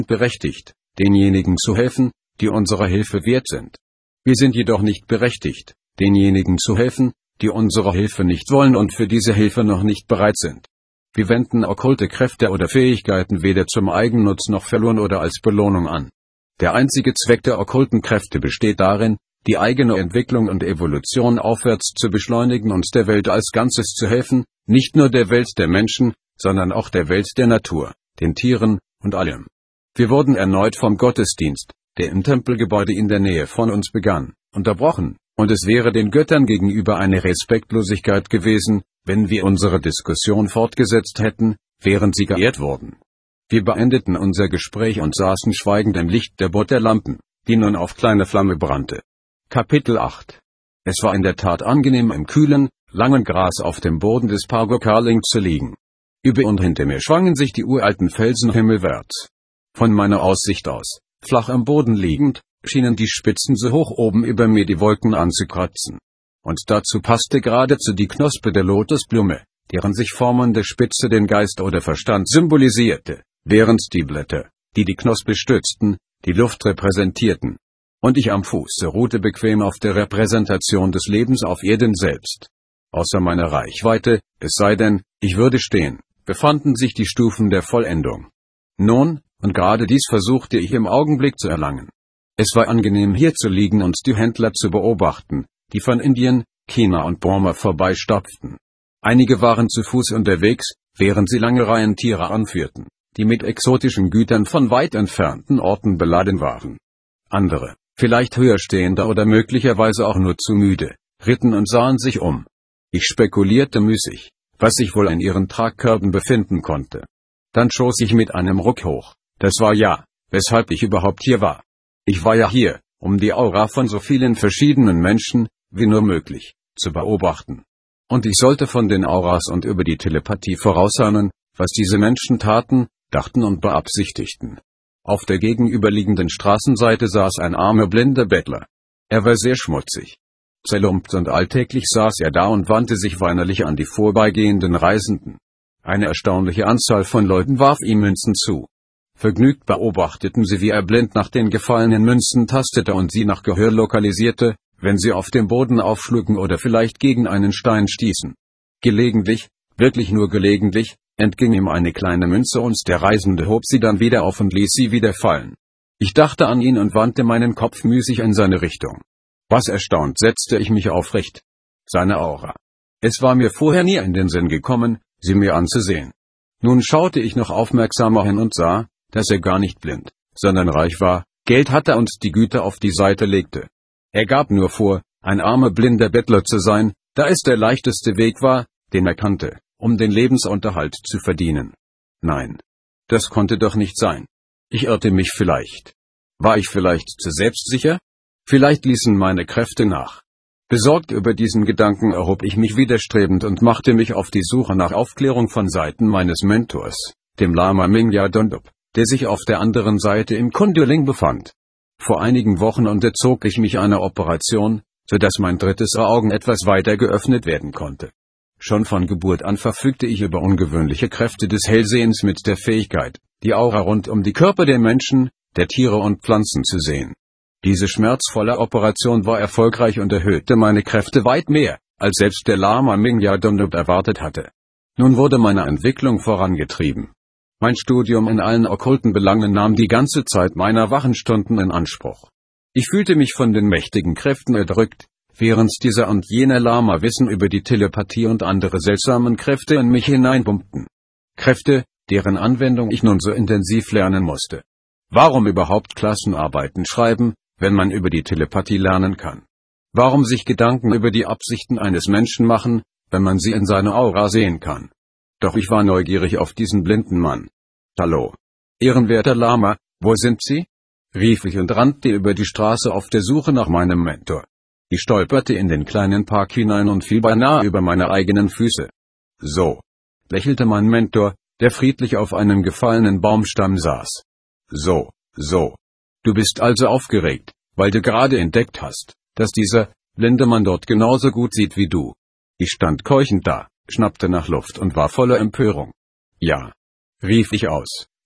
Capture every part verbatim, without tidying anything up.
berechtigt, denjenigen zu helfen, die unserer Hilfe wert sind. Wir sind jedoch nicht berechtigt, denjenigen zu helfen, die unsere Hilfe nicht wollen und für diese Hilfe noch nicht bereit sind. Wir wenden okkulte Kräfte oder Fähigkeiten weder zum Eigennutz noch verloren oder als Belohnung an. Der einzige Zweck der okkulten Kräfte besteht darin, die eigene Entwicklung und Evolution aufwärts zu beschleunigen und der Welt als Ganzes zu helfen, nicht nur der Welt der Menschen, sondern auch der Welt der Natur, den Tieren und allem. Wir wurden erneut vom Gottesdienst, der im Tempelgebäude in der Nähe von uns begann, unterbrochen, und es wäre den Göttern gegenüber eine Respektlosigkeit gewesen, wenn wir unsere Diskussion fortgesetzt hätten, während sie geehrt wurden. Wir beendeten unser Gespräch und saßen schweigend im Licht der Butterlampen, die nun auf kleine Flamme brannte. Kapitel acht. Es war in der Tat angenehm im kühlen, langen Gras auf dem Boden des Pago Carling zu liegen. Über und hinter mir schwangen sich die uralten Felsen himmelwärts. Von meiner Aussicht aus, flach am Boden liegend, schienen die Spitzen so hoch oben über mir die Wolken anzukratzen. Und dazu passte geradezu die Knospe der Lotusblume, deren sich formende Spitze den Geist oder Verstand symbolisierte, während die Blätter, die die Knospe stützten, die Luft repräsentierten. Und ich am Fuße ruhte bequem auf der Repräsentation des Lebens auf Erden selbst. Außer meiner Reichweite, es sei denn, ich würde stehen, befanden sich die Stufen der Vollendung. Nun, und gerade dies versuchte ich im Augenblick zu erlangen. Es war angenehm hier zu liegen und die Händler zu beobachten, die von Indien, China und Burma vorbeistapften. Einige waren zu Fuß unterwegs, während sie lange Reihen Tiere anführten, die mit exotischen Gütern von weit entfernten Orten beladen waren. Andere, vielleicht höherstehender oder möglicherweise auch nur zu müde, ritten und sahen sich um. Ich spekulierte müßig, was sich wohl in ihren Tragkörben befinden konnte. Dann schoss ich mit einem Ruck hoch. Das war ja, weshalb ich überhaupt hier war. Ich war ja hier, um die Aura von so vielen verschiedenen Menschen, wie nur möglich, zu beobachten. Und ich sollte von den Auras und über die Telepathie vorausahnen, was diese Menschen taten, dachten und beabsichtigten. Auf der gegenüberliegenden Straßenseite saß ein armer blinder Bettler. Er war sehr schmutzig. Zerlumpt und alltäglich saß er da und wandte sich weinerlich an die vorbeigehenden Reisenden. Eine erstaunliche Anzahl von Leuten warf ihm Münzen zu. Vergnügt beobachteten sie, wie er blind nach den gefallenen Münzen tastete und sie nach Gehör lokalisierte, wenn sie auf dem Boden aufschlugen oder vielleicht gegen einen Stein stießen. Gelegentlich, wirklich nur gelegentlich, entging ihm eine kleine Münze und der Reisende hob sie dann wieder auf und ließ sie wieder fallen. Ich dachte an ihn und wandte meinen Kopf müßig in seine Richtung. Was erstaunt setzte ich mich aufrecht. Seine Aura. Es war mir vorher nie in den Sinn gekommen, sie mir anzusehen. Nun schaute ich noch aufmerksamer hin und sah, dass er gar nicht blind, sondern reich war, Geld hatte und die Güter auf die Seite legte. Er gab nur vor, ein armer blinder Bettler zu sein, da es der leichteste Weg war, den er kannte, um den Lebensunterhalt zu verdienen. Nein, das konnte doch nicht sein. Ich irrte mich vielleicht. War ich vielleicht zu selbstsicher? Vielleicht ließen meine Kräfte nach. Besorgt über diesen Gedanken erhob ich mich widerstrebend und machte mich auf die Suche nach Aufklärung von Seiten meines Mentors, dem Lama Mingya Dondup, der sich auf der anderen Seite im Kunduling befand. Vor einigen Wochen unterzog ich mich einer Operation, so dass mein drittes Auge etwas weiter geöffnet werden konnte. Schon von Geburt an verfügte ich über ungewöhnliche Kräfte des Hellsehens mit der Fähigkeit, die Aura rund um die Körper der Menschen, der Tiere und Pflanzen zu sehen. Diese schmerzvolle Operation war erfolgreich und erhöhte meine Kräfte weit mehr, als selbst der Lama Mingya Dondup erwartet hatte. Nun wurde meine Entwicklung vorangetrieben. Mein Studium in allen okkulten Belangen nahm die ganze Zeit meiner wachen Stunden in Anspruch. Ich fühlte mich von den mächtigen Kräften erdrückt, während dieser und jener Lama Wissen über die Telepathie und andere seltsamen Kräfte in mich hineinpumpten. Kräfte, deren Anwendung ich nun so intensiv lernen musste. Warum überhaupt Klassenarbeiten schreiben, wenn man über die Telepathie lernen kann? Warum sich Gedanken über die Absichten eines Menschen machen, wenn man sie in seiner Aura sehen kann? Doch ich war neugierig auf diesen blinden Mann. Hallo. Ehrenwerter Lama, wo sind Sie? Rief ich und rannte über die Straße auf der Suche nach meinem Mentor. Ich stolperte in den kleinen Park hinein und fiel beinahe über meine eigenen Füße. So, lächelte mein Mentor, der friedlich auf einem gefallenen Baumstamm saß. So, so. Du bist also aufgeregt, weil du gerade entdeckt hast, dass dieser blinde Mann dort genauso gut sieht wie du. Ich stand keuchend da, schnappte nach Luft und war voller Empörung. Ja, rief ich aus,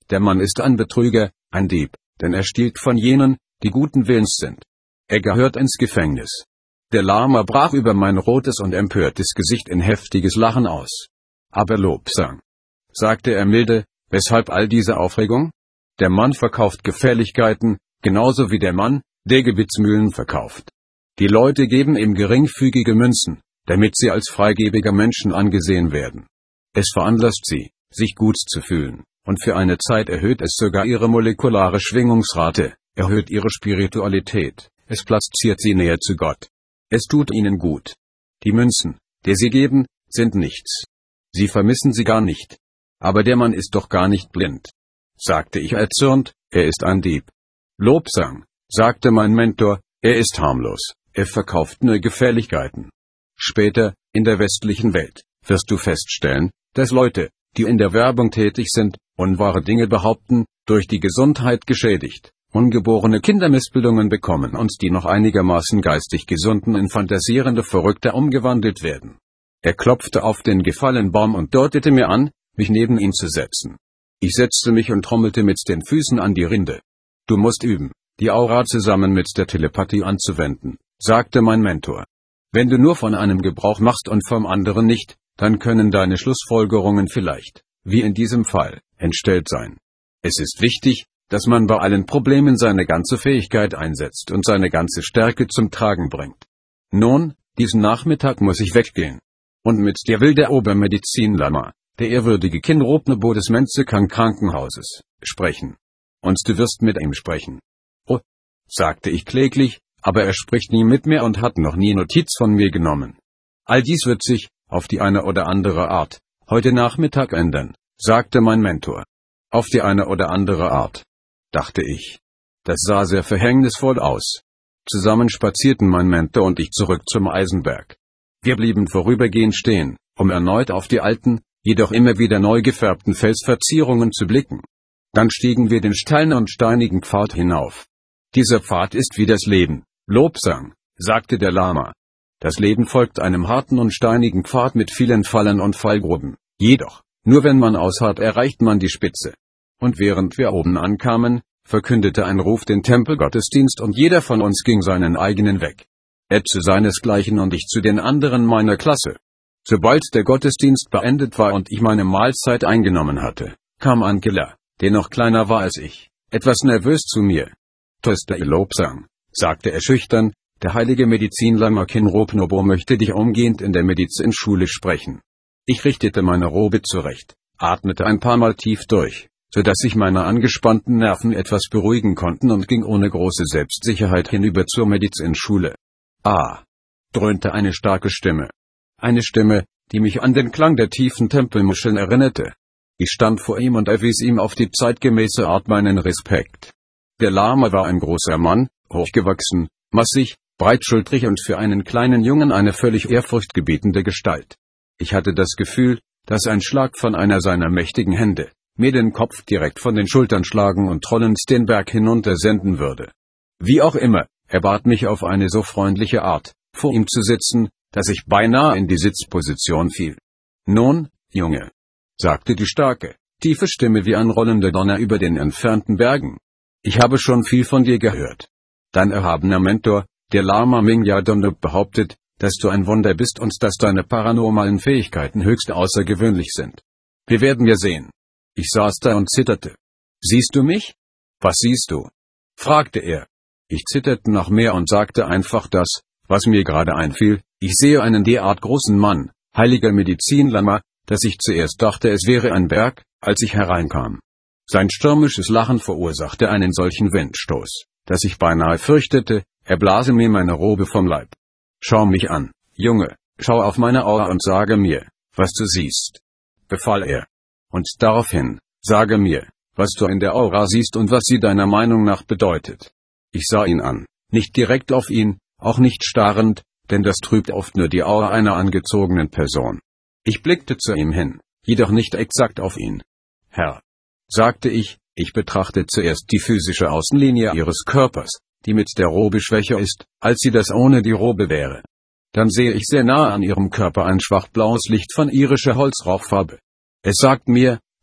der Mann ist ein Betrüger, ein Dieb, denn er stiehlt von jenen, die guten Willens sind. Er gehört ins Gefängnis. Der Lama brach über mein rotes und empörtes Gesicht in heftiges Lachen aus. Aber Lobsang, sagte er milde, weshalb all diese Aufregung? Der Mann verkauft Gefälligkeiten, genauso wie der Mann, der Gebetsmühlen verkauft. Die Leute geben ihm geringfügige Münzen, damit sie als freigebiger Menschen angesehen werden. Es veranlasst sie, sich gut zu fühlen, und für eine Zeit erhöht es sogar ihre molekulare Schwingungsrate, erhöht ihre Spiritualität, es platziert sie näher zu Gott. Es tut ihnen gut. Die Münzen, die sie geben, sind nichts. Sie vermissen sie gar nicht. Aber der Mann ist doch gar nicht blind, sagte ich erzürnt, er ist ein Dieb. Lobsang, sagte mein Mentor, er ist harmlos, er verkauft nur Gefälligkeiten. Später, in der westlichen Welt, wirst du feststellen, dass Leute, die in der Werbung tätig sind, unwahre Dinge behaupten, durch die Gesundheit geschädigt, ungeborene Kindermissbildungen bekommen und die noch einigermaßen geistig Gesunden in fantasierende Verrückte umgewandelt werden. Er klopfte auf den gefallenen Baum und deutete mir an, mich neben ihn zu setzen. Ich setzte mich und trommelte mit den Füßen an die Rinde. Du musst üben, die Aura zusammen mit der Telepathie anzuwenden, sagte mein Mentor. Wenn du nur von einem Gebrauch machst und vom anderen nicht, dann können deine Schlussfolgerungen vielleicht, wie in diesem Fall, entstellt sein. Es ist wichtig, dass man bei allen Problemen seine ganze Fähigkeit einsetzt und seine ganze Stärke zum Tragen bringt. Nun, diesen Nachmittag muss ich weggehen. Und mit dir will der Obermedizin-Lama, der ehrwürdige Kinropnebo des Menzekan Krankenhauses, sprechen. Und du wirst mit ihm sprechen. Oh, sagte ich kläglich, aber er spricht nie mit mir und hat noch nie Notiz von mir genommen. All dies wird sich, auf die eine oder andere Art, heute Nachmittag ändern, sagte mein Mentor. Auf die eine oder andere Art, dachte ich. Das sah sehr verhängnisvoll aus. Zusammen spazierten mein Mentor und ich zurück zum Eisenberg. Wir blieben vorübergehend stehen, um erneut auf die alten, jedoch immer wieder neu gefärbten Felsverzierungen zu blicken. Dann stiegen wir den steilen und steinigen Pfad hinauf. Dieser Pfad ist wie das Leben, Lobsang, sagte der Lama. Das Leben folgt einem harten und steinigen Pfad mit vielen Fallen und Fallgruben. Jedoch, nur wenn man ausharrt, erreicht man die Spitze. Und während wir oben ankamen, verkündete ein Ruf den Tempelgottesdienst und jeder von uns ging seinen eigenen Weg. Er zu seinesgleichen und ich zu den anderen meiner Klasse. Sobald der Gottesdienst beendet war und ich meine Mahlzeit eingenommen hatte, kam Angela, der noch kleiner war als ich, etwas nervös zu mir. Toster Lobsang, sagte er schüchtern, der heilige Medizinlama Kinropnobo möchte dich umgehend in der Medizinschule sprechen. Ich richtete meine Robe zurecht, atmete ein paar Mal tief durch, so dass sich meine angespannten Nerven etwas beruhigen konnten und ging ohne große Selbstsicherheit hinüber zur Medizinschule. Ah! Dröhnte eine starke Stimme. Eine Stimme, die mich an den Klang der tiefen Tempelmuscheln erinnerte. Ich stand vor ihm und erwies ihm auf die zeitgemäße Art meinen Respekt. Der Lama war ein großer Mann, hochgewachsen, massig, breitschultrig und für einen kleinen Jungen eine völlig ehrfurchtgebietende Gestalt. Ich hatte das Gefühl, dass ein Schlag von einer seiner mächtigen Hände mir den Kopf direkt von den Schultern schlagen und trollend den Berg hinunter senden würde. Wie auch immer, er bat mich auf eine so freundliche Art, vor ihm zu sitzen, dass ich beinahe in die Sitzposition fiel. Nun, Junge, sagte die starke, tiefe Stimme wie ein rollender Donner über den entfernten Bergen. Ich habe schon viel von dir gehört. Dein erhabener Mentor, der Lama Mingya Dondup, behauptet, dass du ein Wunder bist und dass deine paranormalen Fähigkeiten höchst außergewöhnlich sind. Wir werden ja sehen. Ich saß da und zitterte. Siehst du mich? Was siehst du? Fragte er. Ich zitterte noch mehr und sagte einfach das, was mir gerade einfiel. Ich sehe einen derart großen Mann, heiliger Medizinlama, dass ich zuerst dachte, es wäre ein Berg, als ich hereinkam. Sein stürmisches Lachen verursachte einen solchen Windstoß, dass ich beinahe fürchtete, er blase mir meine Robe vom Leib. Schau mich an, Junge, schau auf meine Aura und sage mir, was du siehst, befahl er. Und daraufhin, sage mir, was du in der Aura siehst und was sie deiner Meinung nach bedeutet. Ich sah ihn an, nicht direkt auf ihn, auch nicht starrend, denn das trübt oft nur die Aura einer angezogenen Person. Ich blickte zu ihm hin, jedoch nicht exakt auf ihn. Herr, sagte ich, ich betrachte zuerst die physische Außenlinie ihres Körpers, die mit der Robe schwächer ist, als sie das ohne die Robe wäre. Dann sehe ich sehr nahe an ihrem Körper ein schwach blaues Licht von irischer Holzrauchfarbe. Es sagt mir,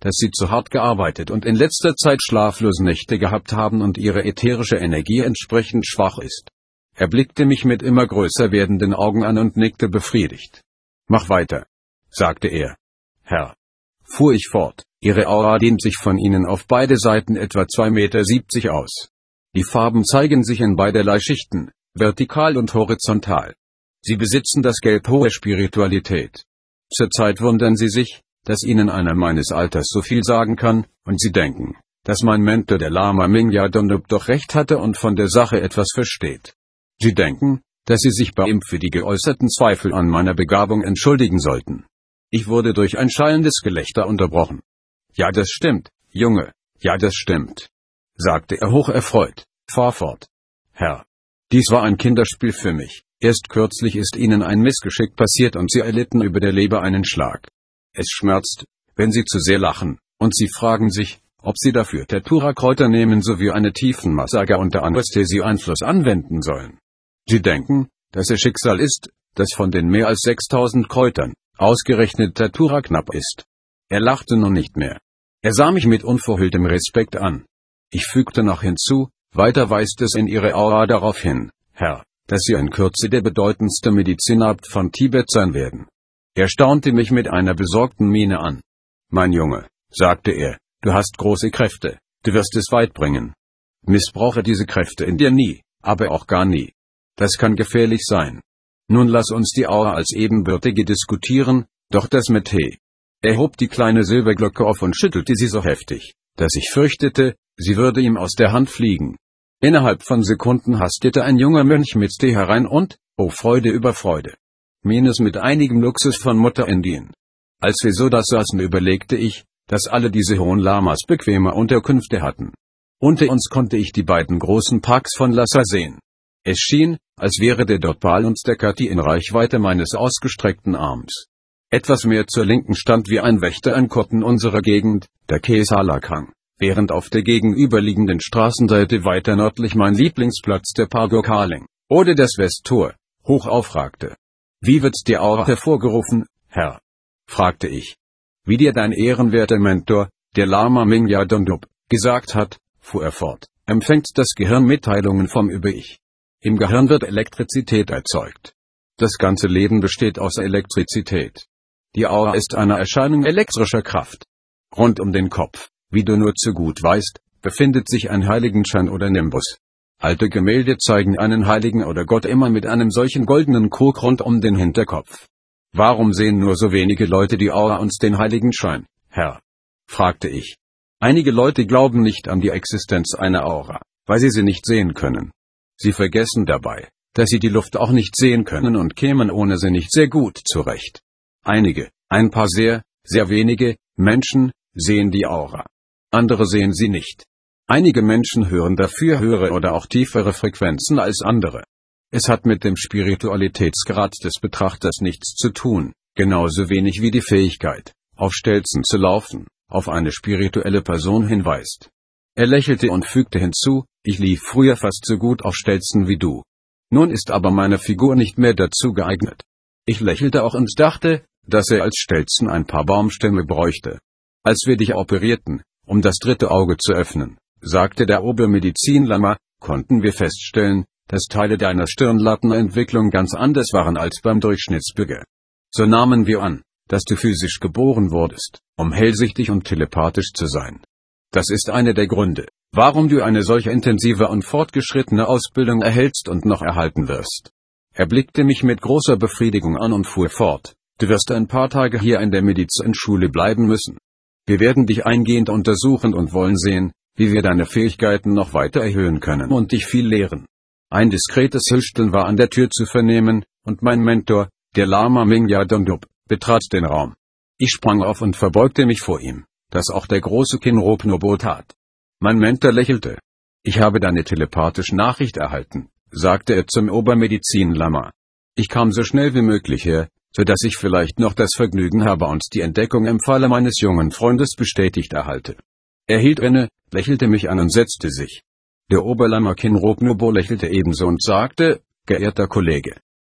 dass Sie zu hart gearbeitet und in letzter Zeit schlaflose Nächte gehabt haben und Ihre ätherische Energie entsprechend schwach ist. Er blickte mich mit immer größer werdenden Augen an und nickte befriedigt. »Mach weiter«, sagte er. »Herr«, fuhr ich fort, »Ihre Aura dehnt sich von Ihnen auf beide Seiten etwa zwei Meter siebzig aus. Die Farben zeigen sich in beiderlei Schichten, vertikal und horizontal. Sie besitzen das Gelb hoher Spiritualität. Zurzeit wundern Sie sich, dass Ihnen einer meines Alters so viel sagen kann, und Sie denken, dass mein Mentor der Lama Mingya Dondup doch recht hatte und von der Sache etwas versteht. Sie denken, dass Sie sich bei ihm für die geäußerten Zweifel an meiner Begabung entschuldigen sollten.« Ich wurde durch ein schallendes Gelächter unterbrochen. »Ja, das stimmt, Junge, ja, das stimmt«, sagte er hocherfreut. »Fahr fort. Herr. Dies war ein Kinderspiel für mich. Erst kürzlich ist Ihnen ein Missgeschick passiert und Sie erlitten über der Leber einen Schlag. Es schmerzt, wenn Sie zu sehr lachen, und Sie fragen sich, ob Sie dafür Datura-Kräuter nehmen sowie eine Tiefenmassage unter Anästhesie-Einfluss anwenden sollen. Sie denken, dass Ihr Schicksal ist, dass von den mehr als sechstausend Kräutern ausgerechnet Datura knapp ist.« Er lachte nun nicht mehr. Er sah mich mit unverhülltem Respekt an. Ich fügte noch hinzu, weiter weist es in Ihre Aura darauf hin, Herr, dass Sie in Kürze der bedeutendste Medizinabt von Tibet sein werden. Er staunte mich mit einer besorgten Miene an. »Mein Junge«, sagte er, »du hast große Kräfte, du wirst es weit bringen. Missbrauche diese Kräfte in dir nie, aber auch gar nie. Das kann gefährlich sein. Nun lass uns die Aura als Ebenbürtige diskutieren, doch das mit Tee.« Er hob die kleine Silberglocke auf und schüttelte sie so heftig, dass ich fürchtete, sie würde ihm aus der Hand fliegen. Innerhalb von Sekunden hastete ein junger Mönch mit Tee herein und, oh Freude über Freude, Minus mit einigem Luxus von Mutter Indien. Als wir so da saßen, überlegte ich, dass alle diese hohen Lamas bequeme Unterkünfte hatten. Unter uns konnte ich die beiden großen Parks von Lhasa sehen. Es schien, als wäre der Dotpal und der Kati in Reichweite meines ausgestreckten Arms. Etwas mehr zur Linken stand wie ein Wächter an Kotten unserer Gegend, der Kesalakang, während auf der gegenüberliegenden Straßenseite weiter nördlich mein Lieblingsplatz der Pargokaling, oder das Westtor, hoch aufragte. »Wie wird die Aura hervorgerufen, Herr?« fragte ich. »Wie dir dein ehrenwerter Mentor, der Lama Mingya Dondup, gesagt hat«, fuhr er fort, »empfängt das Gehirn Mitteilungen vom Über-Ich. Im Gehirn wird Elektrizität erzeugt. Das ganze Leben besteht aus Elektrizität. Die Aura ist eine Erscheinung elektrischer Kraft. Rund um den Kopf, wie du nur zu gut weißt, befindet sich ein Heiligenschein oder Nimbus. Alte Gemälde zeigen einen Heiligen oder Gott immer mit einem solchen goldenen Krug rund um den Hinterkopf. Warum sehen nur so wenige Leute die Aura und den Heiligenschein, Herr?« fragte ich. Einige Leute glauben nicht an die Existenz einer Aura, weil sie sie nicht sehen können. Sie vergessen dabei, dass sie die Luft auch nicht sehen können und kämen ohne sie nicht sehr gut zurecht. Einige, ein paar sehr, sehr wenige Menschen sehen die Aura. Andere sehen sie nicht. Einige Menschen hören dafür höhere oder auch tiefere Frequenzen als andere. Es hat mit dem Spiritualitätsgrad des Betrachters nichts zu tun, genauso wenig wie die Fähigkeit, auf Stelzen zu laufen, auf eine spirituelle Person hinweist. Er lächelte und fügte hinzu, ich lief früher fast so gut auf Stelzen wie du. Nun ist aber meine Figur nicht mehr dazu geeignet. Ich lächelte auch und dachte, dass er als Stelzen ein paar Baumstämme bräuchte. Als wir dich operierten, um das dritte Auge zu öffnen, sagte der Obermedizin-Lama, konnten wir feststellen, dass Teile deiner Stirnlattenentwicklung ganz anders waren als beim Durchschnittsbürger. So nahmen wir an, dass du physisch geboren wurdest, um hellsichtig und telepathisch zu sein. Das ist einer der Gründe, warum du eine solch intensive und fortgeschrittene Ausbildung erhältst und noch erhalten wirst. Er blickte mich mit großer Befriedigung an und fuhr fort, du wirst ein paar Tage hier in der Medizinschule bleiben müssen. Wir werden dich eingehend untersuchen und wollen sehen, wie wir deine Fähigkeiten noch weiter erhöhen können und dich viel lehren. Ein diskretes Hüsteln war an der Tür zu vernehmen, und mein Mentor, der Lama Mingya Dondup, betrat den Raum. Ich sprang auf und verbeugte mich vor ihm, das auch der große Kinrop Nobo tat. Mein Mentor lächelte. Ich habe deine telepathische Nachricht erhalten, sagte er zum Obermedizin-Lama. Ich kam so schnell wie möglich her, so dass ich vielleicht noch das Vergnügen habe und die Entdeckung im Falle meines jungen Freundes bestätigt erhalte. Er hielt inne, lächelte mich an und setzte sich. Der Oberlama Kinrop Nobo lächelte ebenso und sagte, geehrter Kollege,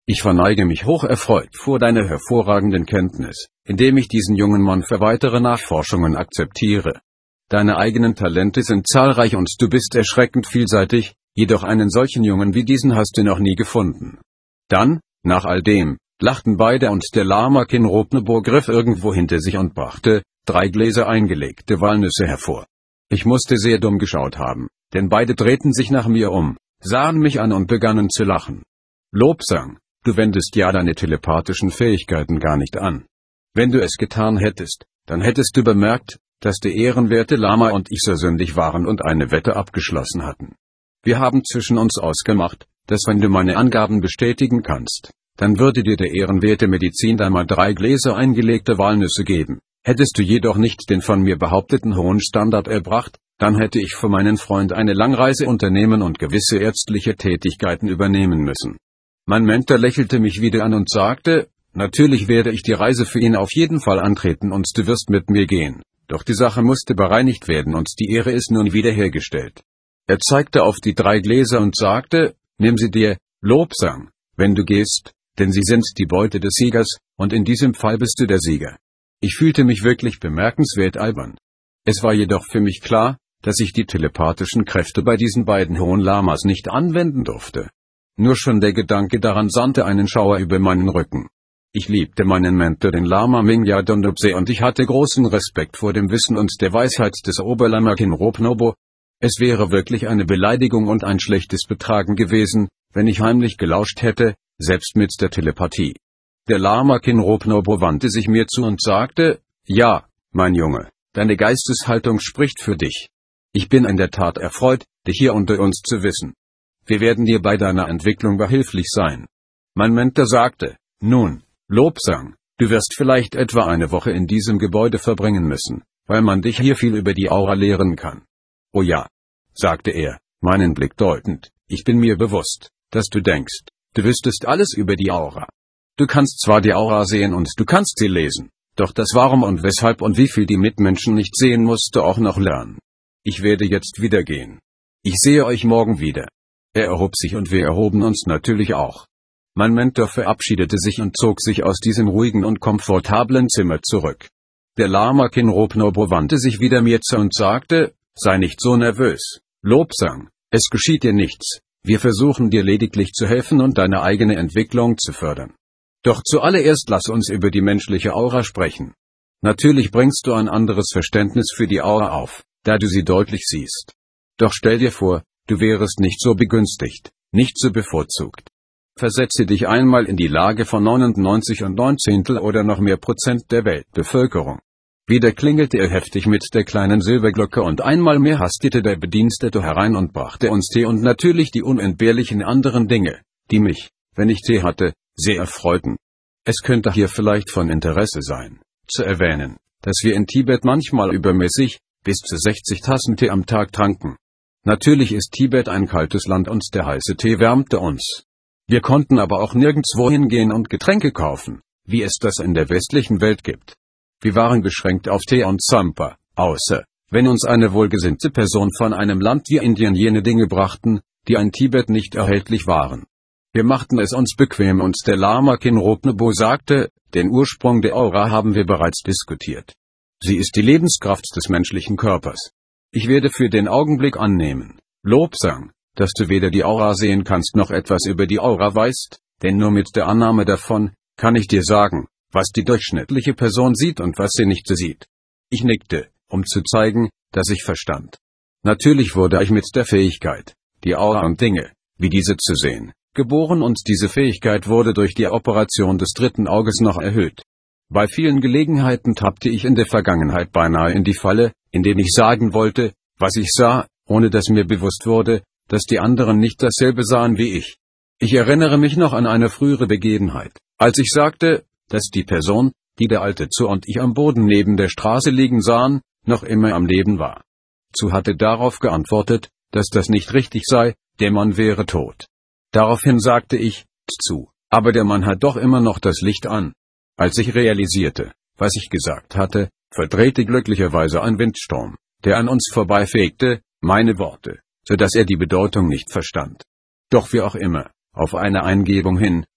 Ich verneige mich hocherfreut vor deiner hervorragenden Kenntnis, indem ich diesen jungen Mann für weitere Nachforschungen akzeptiere. Deine eigenen Talente sind zahlreich und du bist erschreckend vielseitig, jedoch einen solchen Jungen wie diesen hast du noch nie gefunden. Dann, nach all dem, lachten beide und der Lama Kinropnebo griff irgendwo hinter sich und brachte drei Gläser eingelegte Walnüsse hervor. Ich musste sehr dumm geschaut haben, denn beide drehten sich nach mir um, sahen mich an und begannen zu lachen. Lobsang, du wendest ja deine telepathischen Fähigkeiten gar nicht an. Wenn du es getan hättest, dann hättest du bemerkt, dass der ehrenwerte Lama und ich so sündig waren und eine Wette abgeschlossen hatten. Wir haben zwischen uns ausgemacht, dass wenn du meine Angaben bestätigen kannst, dann würde dir der ehrenwerte Medizin einmal drei Gläser eingelegte Walnüsse geben. Hättest du jedoch nicht den von mir behaupteten hohen Standard erbracht, dann hätte ich für meinen Freund eine Langreise unternehmen und gewisse ärztliche Tätigkeiten übernehmen müssen. Mein Mentor lächelte mich wieder an und sagte, natürlich werde ich die Reise für ihn auf jeden Fall antreten und du wirst mit mir gehen. Doch die Sache musste bereinigt werden und die Ehre ist nun wiederhergestellt. Er zeigte auf die drei Gläser und sagte, nimm sie dir, Lobsang, wenn du gehst, denn sie sind die Beute des Siegers, und in diesem Fall bist du der Sieger. Ich fühlte mich wirklich bemerkenswert albern. Es war jedoch für mich klar, dass ich die telepathischen Kräfte bei diesen beiden hohen Lamas nicht anwenden durfte. Nur schon der Gedanke daran sandte einen Schauer über meinen Rücken. Ich liebte meinen Mentor, den Lama Mingya Dondobse, und ich hatte großen Respekt vor dem Wissen und der Weisheit des Oberlama Kinropnobo. Es wäre wirklich eine Beleidigung und ein schlechtes Betragen gewesen, wenn ich heimlich gelauscht hätte, selbst mit der Telepathie. Der Lama Kinropnobo wandte sich mir zu und sagte, ja, mein Junge, deine Geisteshaltung spricht für dich. Ich bin in der Tat erfreut, dich hier unter uns zu wissen. Wir werden dir bei deiner Entwicklung behilflich sein. Mein Mentor sagte, nun, Lobsang, du wirst vielleicht etwa eine Woche in diesem Gebäude verbringen müssen, weil man dich hier viel über die Aura lehren kann. Oh ja, sagte er, meinen Blick deutend, ich bin mir bewusst, dass du denkst, du wüsstest alles über die Aura. Du kannst zwar die Aura sehen und du kannst sie lesen, doch das Warum und Weshalb und wie viel die Mitmenschen nicht sehen, musst du auch noch lernen. Ich werde jetzt wieder gehen. Ich sehe euch morgen wieder. Er erhob sich und wir erhoben uns natürlich auch. Mein Mentor verabschiedete sich und zog sich aus diesem ruhigen und komfortablen Zimmer zurück. Der Lama Kinropnobo wandte sich wieder mir zu und sagte, sei nicht so nervös, Lobsang, es geschieht dir nichts, wir versuchen dir lediglich zu helfen und deine eigene Entwicklung zu fördern. Doch zuallererst lass uns über die menschliche Aura sprechen. Natürlich bringst du ein anderes Verständnis für die Aura auf, da du sie deutlich siehst. Doch stell dir vor, du wärest nicht so begünstigt, nicht so bevorzugt. Versetze dich einmal in die Lage von neunundneunzig und neun Zehntel oder noch mehr Prozent der Weltbevölkerung. Wieder klingelte er heftig mit der kleinen Silberglocke und einmal mehr hastete der Bedienstete herein und brachte uns Tee und natürlich die unentbehrlichen anderen Dinge, die mich, wenn ich Tee hatte, sehr erfreuten. Es könnte hier vielleicht von Interesse sein, zu erwähnen, dass wir in Tibet manchmal übermäßig, bis zu sechzig Tassen Tee am Tag tranken. Natürlich ist Tibet ein kaltes Land und der heiße Tee wärmte uns. Wir konnten aber auch nirgendwo hingehen und Getränke kaufen, wie es das in der westlichen Welt gibt. Wir waren beschränkt auf Tee und Zampa, außer, wenn uns eine wohlgesinnte Person von einem Land wie Indien jene Dinge brachten, die in Tibet nicht erhältlich waren. Wir machten es uns bequem und der Lama Kinropnobo sagte, den Ursprung der Aura haben wir bereits diskutiert. Sie ist die Lebenskraft des menschlichen Körpers. Ich werde für den Augenblick annehmen, Lobsang, dass du weder die Aura sehen kannst noch etwas über die Aura weißt, denn nur mit der Annahme davon, kann ich dir sagen, was die durchschnittliche Person sieht und was sie nicht sieht. Ich nickte, um zu zeigen, dass ich verstand. Natürlich wurde ich mit der Fähigkeit, die Aura und Dinge, wie diese zu sehen, geboren und diese Fähigkeit wurde durch die Operation des dritten Auges noch erhöht. Bei vielen Gelegenheiten tappte ich in der Vergangenheit beinahe in die Falle, indem ich sagen wollte, was ich sah, ohne dass mir bewusst wurde, dass die anderen nicht dasselbe sahen wie ich. Ich erinnere mich noch an eine frühere Begebenheit, als ich sagte, dass die Person, die der alte Zu und ich am Boden neben der Straße liegen sahen, noch immer am Leben war. Zu hatte darauf geantwortet, dass das nicht richtig sei, der Mann wäre tot. Daraufhin sagte ich, Zu, aber der Mann hat doch immer noch das Licht an. Als ich realisierte, was ich gesagt hatte, verdrehte glücklicherweise ein Windsturm, der an uns vorbeifegte, meine Worte, so dass er die Bedeutung nicht verstand. Doch wie auch immer, auf eine Eingebung hin,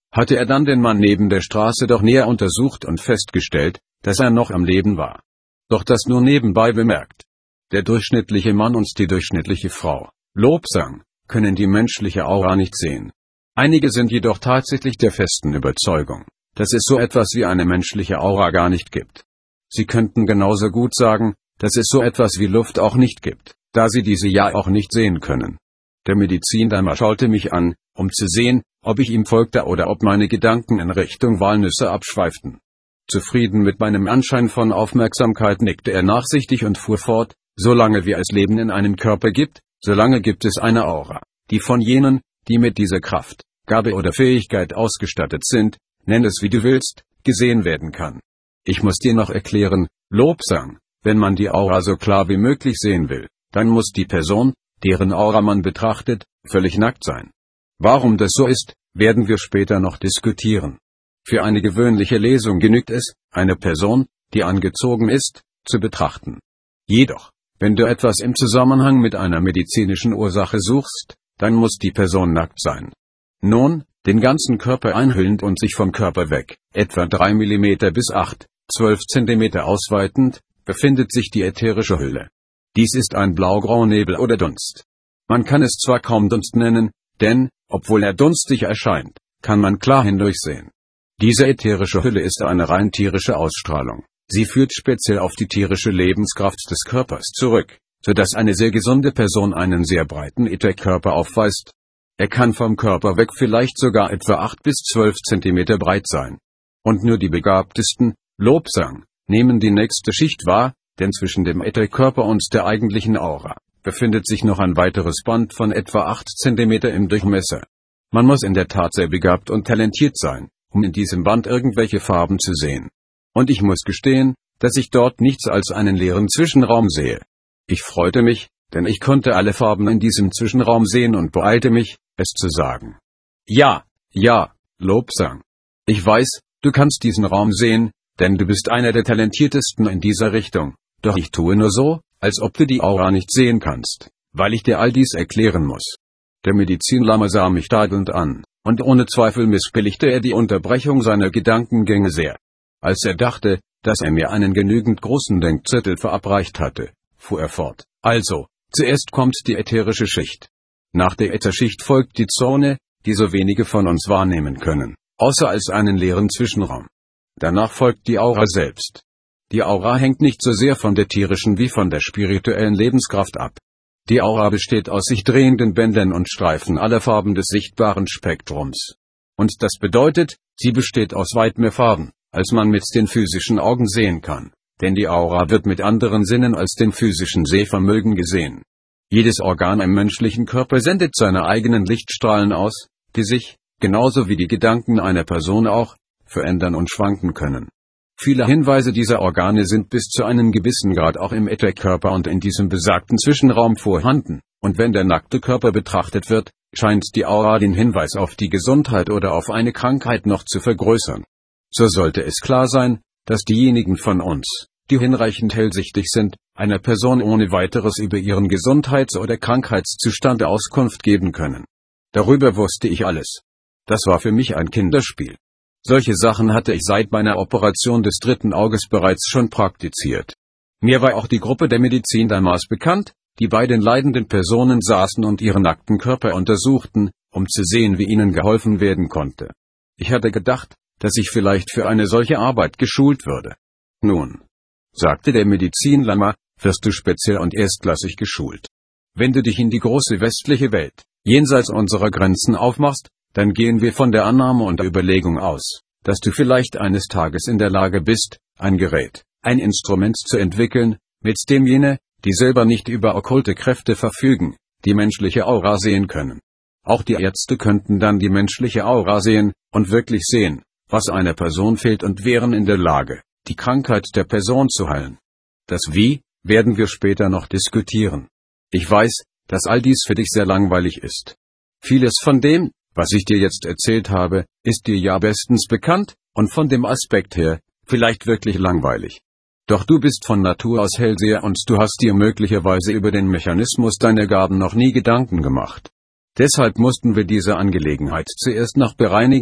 Hatte er dann den Mann neben der Straße doch näher untersucht und festgestellt, dass er noch am Leben war. Doch das nur nebenbei bemerkt. Der durchschnittliche Mann und die durchschnittliche Frau, Lobsang, können die menschliche Aura nicht sehen. Einige sind jedoch tatsächlich der festen Überzeugung, dass es so etwas wie eine menschliche Aura gar nicht gibt. Sie könnten genauso gut sagen, dass es so etwas wie Luft auch nicht gibt, da sie diese ja auch nicht sehen können. Der Medizindame schaute mich an, um zu sehen, ob ich ihm folgte oder ob meine Gedanken in Richtung Walnüsse abschweiften. Zufrieden mit meinem Anschein von Aufmerksamkeit nickte er nachsichtig und fuhr fort: Solange wir es Leben in einem Körper gibt, solange gibt es eine Aura, die von jenen, die mit dieser Kraft, Gabe oder Fähigkeit ausgestattet sind, nenn es wie du willst, gesehen werden kann. Ich muss dir noch erklären, Lobsang, wenn man die Aura so klar wie möglich sehen will, dann muss die Person, deren Aura man betrachtet, völlig nackt sein. Warum das so ist, werden wir später noch diskutieren. Für eine gewöhnliche Lesung genügt es, eine Person, die angezogen ist, zu betrachten. Jedoch, wenn du etwas im Zusammenhang mit einer medizinischen Ursache suchst, dann muss die Person nackt sein. Nun, den ganzen Körper einhüllend und sich vom Körper weg, etwa drei Millimeter bis acht, zwölf Zentimeter ausweitend, befindet sich die ätherische Hülle. Dies ist ein blaugrauer Nebel oder Dunst. Man kann es zwar kaum Dunst nennen, denn, obwohl er dunstig erscheint, kann man klar hindurchsehen. Diese ätherische Hülle ist eine rein tierische Ausstrahlung. Sie führt speziell auf die tierische Lebenskraft des Körpers zurück, sodass eine sehr gesunde Person einen sehr breiten Ätherkörper aufweist. Er kann vom Körper weg vielleicht sogar etwa acht bis zwölf Zentimeter breit sein. Und nur die Begabtesten, Lobsang, nehmen die nächste Schicht wahr, denn zwischen dem Ätherkörper und der eigentlichen Aura befindet sich noch ein weiteres Band von etwa acht Zentimeter im Durchmesser. Man muss in der Tat sehr begabt und talentiert sein, um in diesem Band irgendwelche Farben zu sehen. Und ich muss gestehen, dass ich dort nichts als einen leeren Zwischenraum sehe. Ich freute mich, denn ich konnte alle Farben in diesem Zwischenraum sehen und beeilte mich, es zu sagen. Ja, ja, Lobsang. Ich weiß, du kannst diesen Raum sehen, denn du bist einer der talentiertesten in dieser Richtung. Doch ich tue nur so, als ob du die Aura nicht sehen kannst, weil ich dir all dies erklären muss. Der Medizinlama sah mich tadelnd an, und ohne Zweifel missbilligte er die Unterbrechung seiner Gedankengänge sehr. Als er dachte, dass er mir einen genügend großen Denkzettel verabreicht hatte, fuhr er fort. Also, zuerst kommt die ätherische Schicht. Nach der Ätherschicht folgt die Zone, die so wenige von uns wahrnehmen können, außer als einen leeren Zwischenraum. Danach folgt die Aura selbst. Die Aura hängt nicht so sehr von der tierischen wie von der spirituellen Lebenskraft ab. Die Aura besteht aus sich drehenden Bändern und Streifen aller Farben des sichtbaren Spektrums. Und das bedeutet, sie besteht aus weit mehr Farben, als man mit den physischen Augen sehen kann, denn die Aura wird mit anderen Sinnen als dem physischen Sehvermögen gesehen. Jedes Organ im menschlichen Körper sendet seine eigenen Lichtstrahlen aus, die sich, genauso wie die Gedanken einer Person auch, verändern und schwanken können. Viele Hinweise dieser Organe sind bis zu einem gewissen Grad auch im Ätherkörper und in diesem besagten Zwischenraum vorhanden, und wenn der nackte Körper betrachtet wird, scheint die Aura den Hinweis auf die Gesundheit oder auf eine Krankheit noch zu vergrößern. So sollte es klar sein, dass diejenigen von uns, die hinreichend hellsichtig sind, einer Person ohne weiteres über ihren Gesundheits- oder Krankheitszustand Auskunft geben können. Darüber wusste ich alles. Das war für mich ein Kinderspiel. Solche Sachen hatte ich seit meiner Operation des dritten Auges bereits schon praktiziert. Mir war auch die Gruppe der Medizindamas bekannt, die bei den leidenden Personen saßen und ihren nackten Körper untersuchten, um zu sehen, wie ihnen geholfen werden konnte. Ich hatte gedacht, dass ich vielleicht für eine solche Arbeit geschult würde. Nun, sagte der Medizinlama, wirst du speziell und erstklassig geschult. Wenn du dich in die große westliche Welt, jenseits unserer Grenzen aufmachst, dann gehen wir von der Annahme und der Überlegung aus, dass du vielleicht eines Tages in der Lage bist, ein Gerät, ein Instrument zu entwickeln, mit dem jene, die selber nicht über okkulte Kräfte verfügen, die menschliche Aura sehen können. Auch die Ärzte könnten dann die menschliche Aura sehen und wirklich sehen, was einer Person fehlt und wären in der Lage, die Krankheit der Person zu heilen. Das Wie werden wir später noch diskutieren. Ich weiß, dass all dies für dich sehr langweilig ist. Vieles von dem, was ich dir jetzt erzählt habe, ist dir ja bestens bekannt, und von dem Aspekt her, vielleicht wirklich langweilig. Doch du bist von Natur aus Hellseher und du hast dir möglicherweise über den Mechanismus deiner Gaben noch nie Gedanken gemacht. Deshalb mussten wir diese Angelegenheit zuerst noch bereinigen,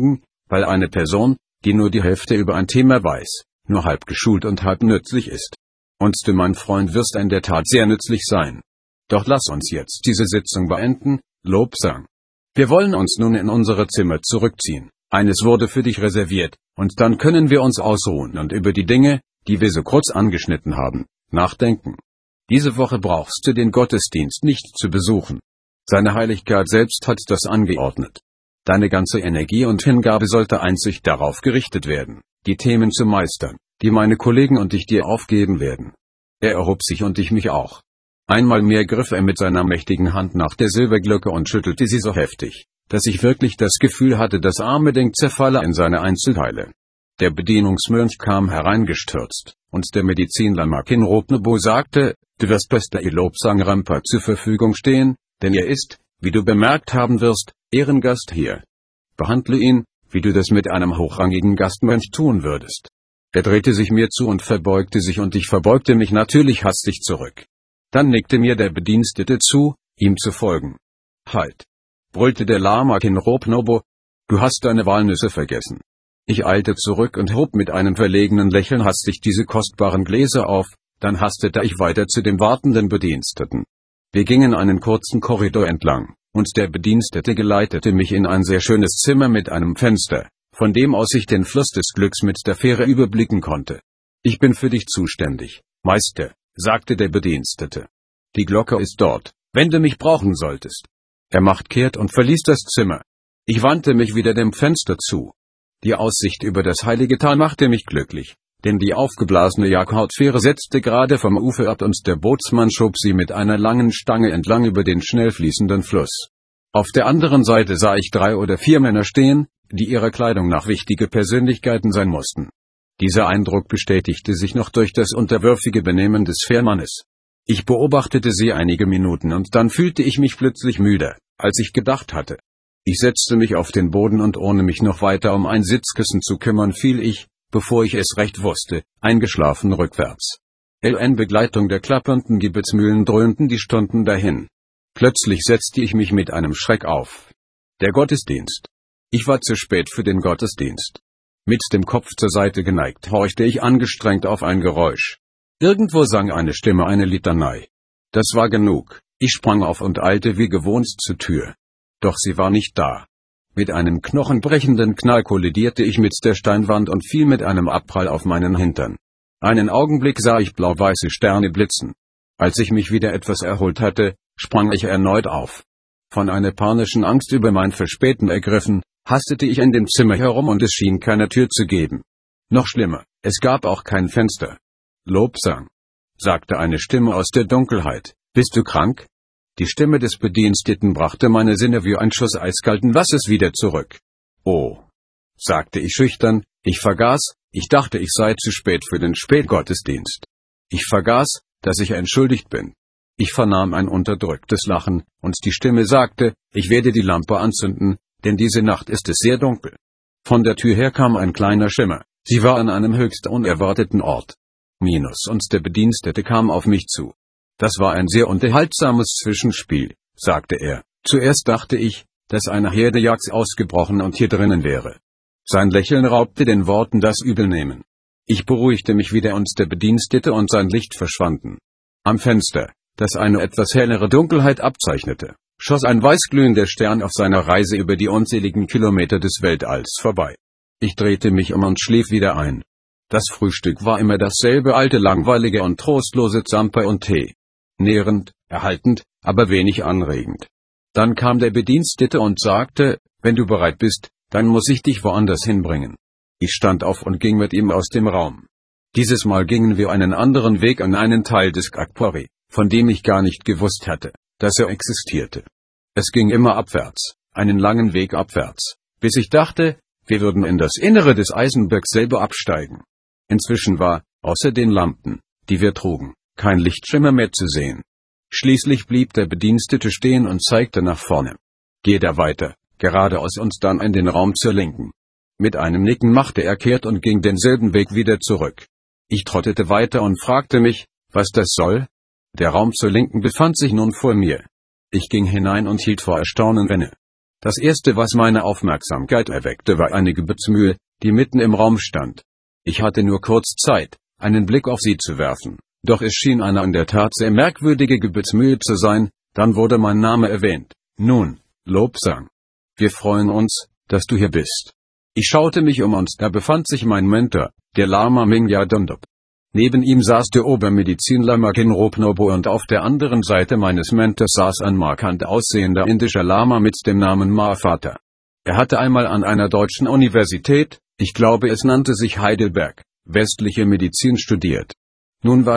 weil eine Person, die nur die Hälfte über ein Thema weiß, nur halb geschult und halb nützlich ist. Und du, mein Freund, wirst in der Tat sehr nützlich sein. Doch lass uns jetzt diese Sitzung beenden, Lobsang. Wir wollen uns nun in unsere Zimmer zurückziehen. Eines wurde für dich reserviert, und dann können wir uns ausruhen und über die Dinge, die wir so kurz angeschnitten haben, nachdenken. Diese Woche brauchst du den Gottesdienst nicht zu besuchen. Seine Heiligkeit selbst hat das angeordnet. Deine ganze Energie und Hingabe sollte einzig darauf gerichtet werden, die Themen zu meistern, die meine Kollegen und ich dir aufgeben werden. Er erhob sich und ich mich auch. Einmal mehr griff er mit seiner mächtigen Hand nach der Silberglocke und schüttelte sie so heftig, dass ich wirklich das Gefühl hatte, das arme Ding zerfalle in seine Einzelteile. Der Bedienungsmönch kam hereingestürzt, und der Medizinler Makin Robnebo sagte, du wirst Pastor Lobsang Rampa zur Verfügung stehen, denn er ist, wie du bemerkt haben wirst, Ehrengast hier. Behandle ihn, wie du das mit einem hochrangigen Gastmönch tun würdest. Er drehte sich mir zu und verbeugte sich, und ich verbeugte mich natürlich hastig zurück. Dann nickte mir der Bedienstete zu, ihm zu folgen. Halt! Brüllte der Lama Kinropnobo. Du hast deine Walnüsse vergessen. Ich eilte zurück und hob mit einem verlegenen Lächeln hastig diese kostbaren Gläser auf, dann hastete ich weiter zu dem wartenden Bediensteten. Wir gingen einen kurzen Korridor entlang, und der Bedienstete geleitete mich in ein sehr schönes Zimmer mit einem Fenster, von dem aus ich den Fluss des Glücks mit der Fähre überblicken konnte. Ich bin für dich zuständig, Meister, sagte der Bedienstete. Die Glocke ist dort, wenn du mich brauchen solltest. Er machte kehrt und verließ das Zimmer. Ich wandte mich wieder dem Fenster zu. Die Aussicht über das heilige Tal machte mich glücklich, denn die aufgeblasene Jakobfähre setzte gerade vom Ufer ab und der Bootsmann schob sie mit einer langen Stange entlang über den schnell fließenden Fluss. Auf der anderen Seite sah ich drei oder vier Männer stehen, die ihrer Kleidung nach wichtige Persönlichkeiten sein mussten. Dieser Eindruck bestätigte sich noch durch das unterwürfige Benehmen des Fährmannes. Ich beobachtete sie einige Minuten und dann fühlte ich mich plötzlich müder, als ich gedacht hatte. Ich setzte mich auf den Boden und ohne mich noch weiter um ein Sitzkissen zu kümmern, fiel ich, bevor ich es recht wusste, eingeschlafen rückwärts. In Begleitung der klappernden Giebelsmühlen dröhnten die Stunden dahin. Plötzlich setzte ich mich mit einem Schreck auf. Der Gottesdienst. Ich war zu spät für den Gottesdienst. Mit dem Kopf zur Seite geneigt horchte ich angestrengt auf ein Geräusch. Irgendwo sang eine Stimme eine Litanei. Das war genug. Ich sprang auf und eilte wie gewohnt zur Tür. Doch sie war nicht da. Mit einem knochenbrechenden Knall kollidierte ich mit der Steinwand und fiel mit einem Abprall auf meinen Hintern. Einen Augenblick sah ich blau-weiße Sterne blitzen. Als ich mich wieder etwas erholt hatte, sprang ich erneut auf. Von einer panischen Angst über mein Verspäten ergriffen, hastete ich in dem Zimmer herum und es schien keine Tür zu geben. Noch schlimmer, es gab auch kein Fenster. Lobsang, sagte eine Stimme aus der Dunkelheit, bist du krank? Die Stimme des Bediensteten brachte meine Sinne wie ein Schuss eiskalten Wassers wieder zurück. Oh, sagte ich schüchtern, ich vergaß, ich dachte, ich sei zu spät für den Spätgottesdienst. Ich vergaß, dass ich entschuldigt bin. Ich vernahm ein unterdrücktes Lachen, und die Stimme sagte, ich werde die Lampe anzünden, denn diese Nacht ist es sehr dunkel. Von der Tür her kam ein kleiner Schimmer, sie war an einem höchst unerwarteten Ort. Minus und der Bedienstete kam auf mich zu. Das war ein sehr unterhaltsames Zwischenspiel, sagte er. Zuerst dachte ich, dass eine Herde Yaks ausgebrochen und hier drinnen wäre. Sein Lächeln raubte den Worten das Übelnehmen. Ich beruhigte mich wieder und der Bedienstete und sein Licht verschwanden. Am Fenster, das eine etwas hellere Dunkelheit abzeichnete, schoss ein weißglühender Stern auf seiner Reise über die unzähligen Kilometer des Weltalls vorbei. Ich drehte mich um und schlief wieder ein. Das Frühstück war immer dasselbe alte langweilige und trostlose Zampa und Tee. Nährend, erhaltend, aber wenig anregend. Dann kam der Bedienstete und sagte, wenn du bereit bist, dann muss ich dich woanders hinbringen. Ich stand auf und ging mit ihm aus dem Raum. Dieses Mal gingen wir einen anderen Weg an einen Teil des Kakpori, von dem ich gar nicht gewusst hatte, dass er existierte. Es ging immer abwärts, einen langen Weg abwärts, bis ich dachte, wir würden in das Innere des Eisenbergs selber absteigen. Inzwischen war, außer den Lampen, die wir trugen, kein Lichtschimmer mehr zu sehen. Schließlich blieb der Bedienstete stehen und zeigte nach vorne. Geh da weiter, geradeaus und dann in den Raum zur Linken. Mit einem Nicken machte er kehrt und ging denselben Weg wieder zurück. Ich trottete weiter und fragte mich, was das soll? Der Raum zur Linken befand sich nun vor mir. Ich ging hinein und hielt vor Erstaunen inne. Das erste, was meine Aufmerksamkeit erweckte, war eine Gebetsmühle, die mitten im Raum stand. Ich hatte nur kurz Zeit, einen Blick auf sie zu werfen, doch es schien eine in der Tat sehr merkwürdige Gebetsmühle zu sein. Dann wurde mein Name erwähnt. Nun, Lobsang. Wir freuen uns, dass du hier bist. Ich schaute mich um und da befand sich mein Mentor, der Lama Mingya Dundop. Neben ihm saß der Obermedizin-Lama Kinrop Nobo und auf der anderen Seite meines Mentors saß ein markant aussehender indischer Lama mit dem Namen Mahavatar. Er hatte einmal an einer deutschen Universität, ich glaube es nannte sich Heidelberg, westliche Medizin studiert. Nun war